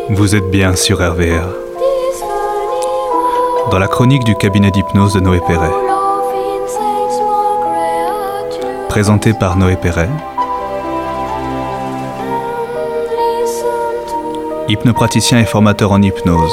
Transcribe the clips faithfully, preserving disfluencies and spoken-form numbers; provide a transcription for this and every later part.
Vous êtes bien sur R V R. Dans la chronique du cabinet d'hypnose de Noé Perret. Présenté par Noé Perret. Hypnopraticien et formateur en hypnose.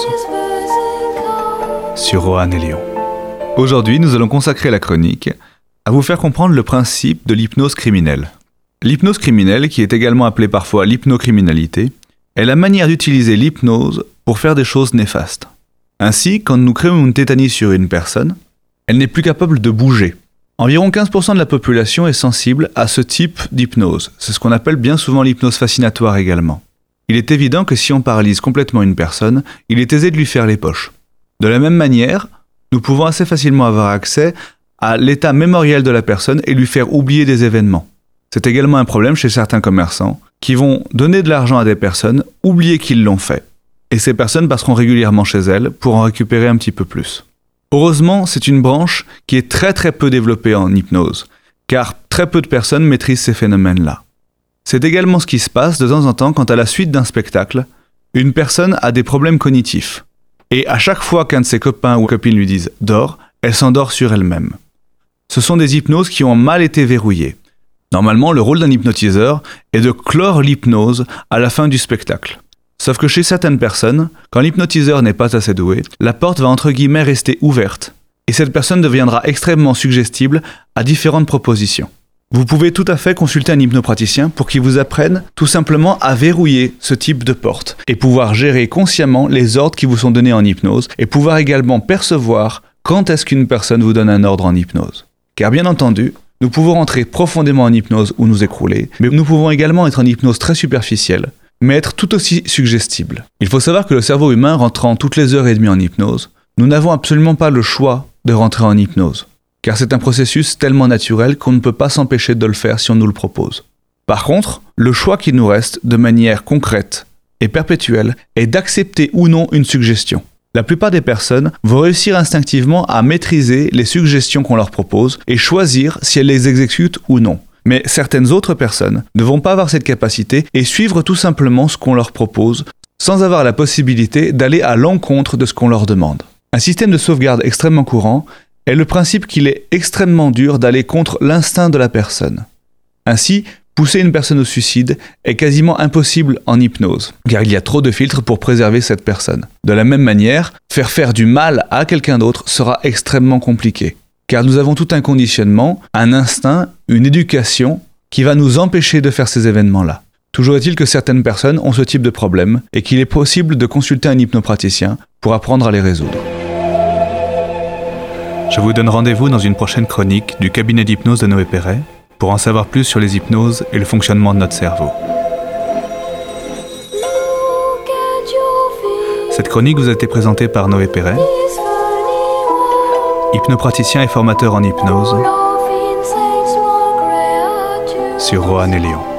Sur Roanne et Lyon. Aujourd'hui, nous allons consacrer la chronique à vous faire comprendre le principe de l'hypnose criminelle. L'hypnose criminelle, qui est également appelée parfois l'hypnocriminalité, est la manière d'utiliser l'hypnose pour faire des choses néfastes. Ainsi, quand nous créons une tétanie sur une personne, elle n'est plus capable de bouger. Environ quinze pour cent de la population est sensible à ce type d'hypnose. C'est ce qu'on appelle bien souvent l'hypnose fascinatoire également. Il est évident que si on paralyse complètement une personne, il est aisé de lui faire les poches. De la même manière, nous pouvons assez facilement avoir accès à l'état mémoriel de la personne et lui faire oublier des événements. C'est également un problème chez certains commerçants qui vont donner de l'argent à des personnes, oublier qu'ils l'ont fait. Et ces personnes passeront régulièrement chez elles pour en récupérer un petit peu plus. Heureusement, c'est une branche qui est très très peu développée en hypnose, car très peu de personnes maîtrisent ces phénomènes-là. C'est également ce qui se passe de temps en temps quand à la suite d'un spectacle, une personne a des problèmes cognitifs. Et à chaque fois qu'un de ses copains ou copines lui disent « dors », elle s'endort sur elle-même. Ce sont des hypnoses qui ont mal été verrouillées. Normalement, le rôle d'un hypnotiseur est de clore l'hypnose à la fin du spectacle. Sauf que chez certaines personnes, quand l'hypnotiseur n'est pas assez doué, la porte va entre guillemets rester ouverte, et cette personne deviendra extrêmement suggestible à différentes propositions. Vous pouvez tout à fait consulter un hypnopraticien pour qu'il vous apprenne tout simplement à verrouiller ce type de porte, et pouvoir gérer consciemment les ordres qui vous sont donnés en hypnose, et pouvoir également percevoir quand est-ce qu'une personne vous donne un ordre en hypnose. Car bien entendu, nous pouvons rentrer profondément en hypnose ou nous écrouler, mais nous pouvons également être en hypnose très superficielle, mais être tout aussi suggestible. Il faut savoir que le cerveau humain rentrant toutes les heures et demie en hypnose, nous n'avons absolument pas le choix de rentrer en hypnose, car c'est un processus tellement naturel qu'on ne peut pas s'empêcher de le faire si on nous le propose. Par contre, le choix qui nous reste de manière concrète et perpétuelle est d'accepter ou non une suggestion. La plupart des personnes vont réussir instinctivement à maîtriser les suggestions qu'on leur propose et choisir si elles les exécutent ou non. Mais certaines autres personnes ne vont pas avoir cette capacité et suivre tout simplement ce qu'on leur propose sans avoir la possibilité d'aller à l'encontre de ce qu'on leur demande. Un système de sauvegarde extrêmement courant est le principe qu'il est extrêmement dur d'aller contre l'instinct de la personne. Ainsi, pousser une personne au suicide est quasiment impossible en hypnose, car il y a trop de filtres pour préserver cette personne. De la même manière, faire faire du mal à quelqu'un d'autre sera extrêmement compliqué, car nous avons tout un conditionnement, un instinct, une éducation qui va nous empêcher de faire ces événements-là. Toujours est-il que certaines personnes ont ce type de problème et qu'il est possible de consulter un hypnopraticien pour apprendre à les résoudre. Je vous donne rendez-vous dans une prochaine chronique du cabinet d'hypnose de Noé Perret pour en savoir plus sur les hypnoses et le fonctionnement de notre cerveau. Cette chronique vous a été présentée par Noé Perret, hypnopraticien et formateur en hypnose, sur Roanne et Lyon.